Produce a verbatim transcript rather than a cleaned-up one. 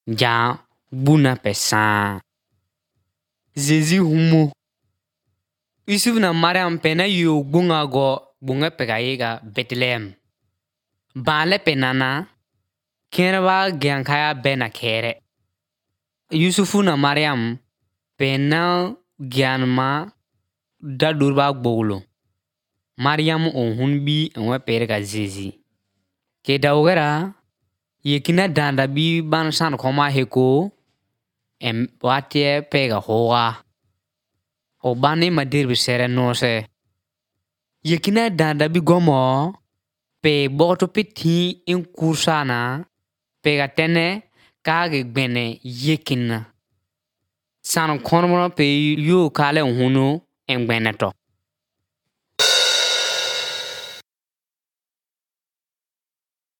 ja buna pesa. Zezi humo. Yusuf na Mariam pena yu bunga go bunga pegaiga Bethlehem. Bale penana kenaba giankaya bena kere. Yusufu na Mariam pena gianma da durba gbolo. Mariam ohun bi enwe perga zizi. Ke dawgera yekina danda bi ban san koma heko em watie pega hoa. O bani madir bisere no se. Yekina danda bi gomo pe boto piti in kursana pega tene kage gbene yekina. San konmono pe yu kale hunu en gbene to.